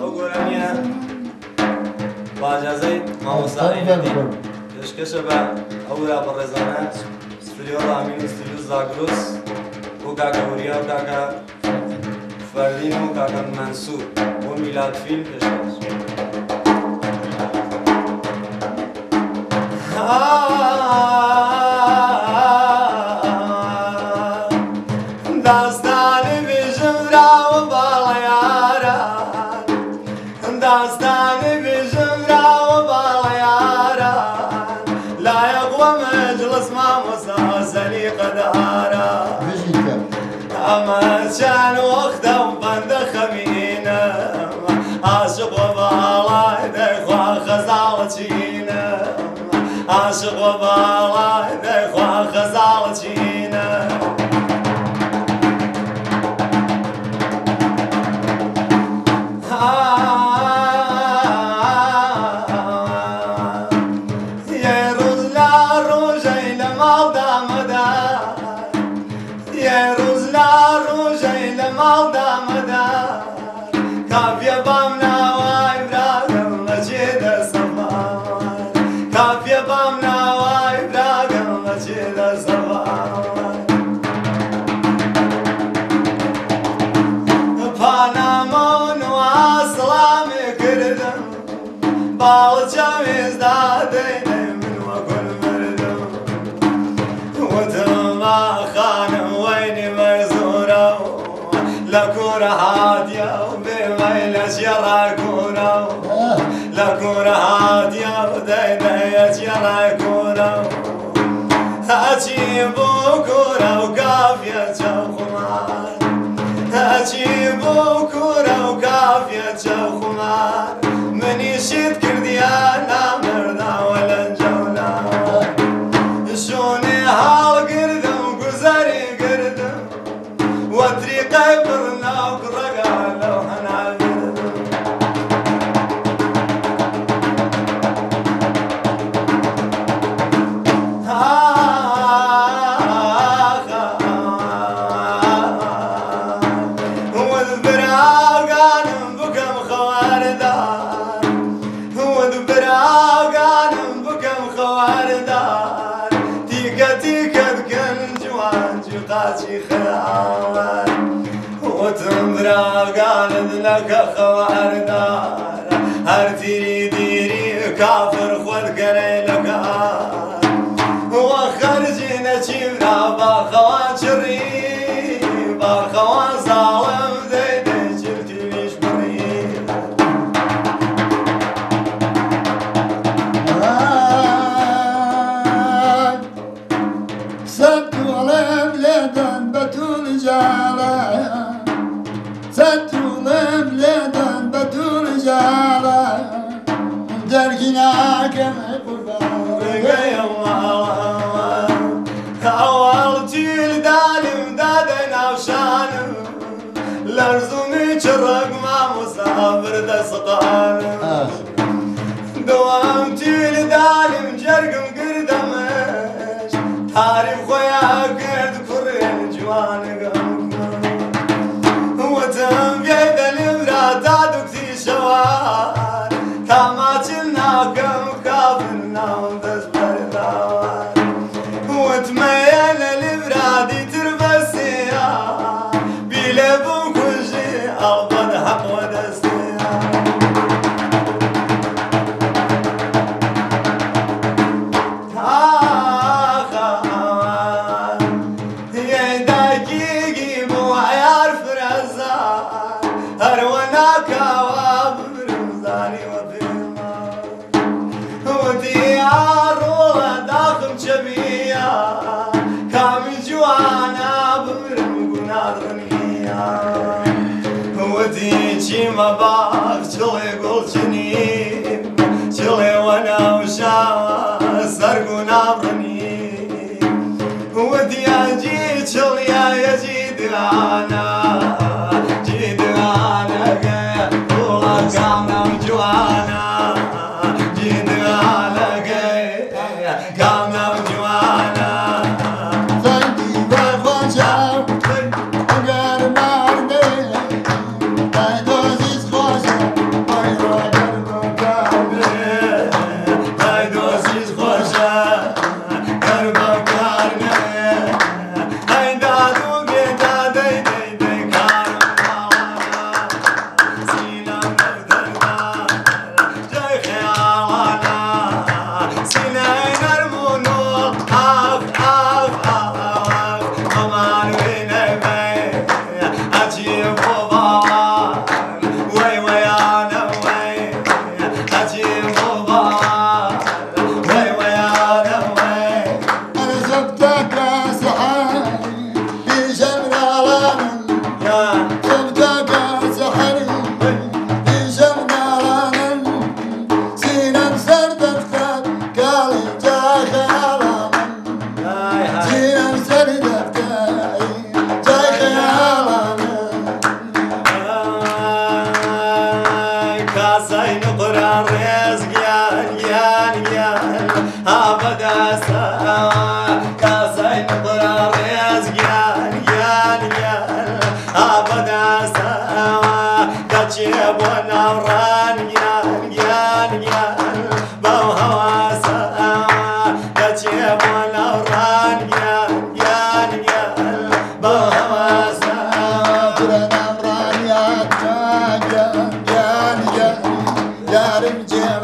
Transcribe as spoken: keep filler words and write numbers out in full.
ئەو گۆرانیە با ئاجازەی مامۆستایەتی پێشکەشە بە ئەو راپە ڕێزانە ستودیۆ ڕامین و ستودیۆ زاگرۆس بۆ کاکە وریا و کاکە فەردین و کاکە مەنسوور بۆ میلاد فیلم پێشکەش داستانی بێژم راوە باڵەیاران داستانی بێژم راوە باڵەیاران لایەق وە مەجلس مامۆستا سەلیقەداران ئەمە چەند وەختە و بەندە خەمینە عاشق وە باڵای دەیخوا خەزاڵە چینە عاشق وە باڵای دەیخوا خەزاڵە چینە یە ڕۆژ لا ڕۆژەی لە ماڵدا مەدار یە ڕۆژ لا ڕۆژەی لە ماڵدا مەدار کافیە بام ناوای براگەم لەجێ دەسەفاوان کافیە بام ناوای براگەم لەجێ دەسەفاوان پانامەون وا سڵامی کردم باڵچە وێزدا دەینێ من وە گول مردم وتم وا خانم وەینی مەزوورە و لە کوورە هاتیە و بێمەی لە جێڕای کوورە و لە کوورە هاتیە و دەینەیە جێڕای کوورە و هەچی بۆ کوورە و کافیە چەوخومان هەچی بۆ کوورە و کافیە چەوخومان منیشت کردیە نامرداوە لەنجەولاوە شوونێ هەڵگردم گوزەری گردم وە تریقەی بڕناو ڕەگا لەو هەناگردم وەد براگانم بکەم خەواردار وەد براگانم بکەم خەواردار تیکە تیکە بکەن جوان جوقاچی خەیاڵان وتم براگانت نەکە خەواردار هەر تیری دیری کافر خۆدگەرەی لەگار وە خەرجی نەچیورا باخەوان چڕی باخەوان زاڵم دەیدە چرتیویش بڕی سەتوڵێم لێدەن بەتوڵ جاڵە سەتوڵێم لێدەن بەتوڵ جاڵە دەرگی ناکەم قوربان ڕێگەیە ماڵەوە هەواڵ تیل دالم دادە ناوشانم لەرزومی چڕەک مامۆستا بردە سقانم دوام تیل دالم جەرگم گردەمەش تاریف خۆیان کرد کوڕێن جوانەگەم وتم بێدە لێورا تا دوکتی شەوار تا ماچل ناکەم کافر ناوم دەست بەرداوار وتمەیە لە لێورا دیتر بەسێیا بیلێ بوو کوژی ئەڵبەت حەقوە دەستێیا هەروە ناکاوە ببرم زانی وە پێما وتی ئاڕۆڵە داخم چەبیە کامی جوانە ببرم گوناڕنیە وتی چیمە باغ چڵێ گوڵچنیم چڵێ وە ناوشاوە سەر گوناڕنی وتی ئەجی چڵیە یەجی درانە Gamnam Joanna, Jinala Gay, Gamnam Joanna. Thank you very much, I got a night day. I know this was كاسين قرار رزقيان يان يان أبدا سوا كاسين قرار رزقيان يان يان أبدا سوا كتشيب ونوران يان يان يان بوهوا سوا كتشيب ونوران يان يان يان بوهوا سوا ترى نوران يا جان جان جان جان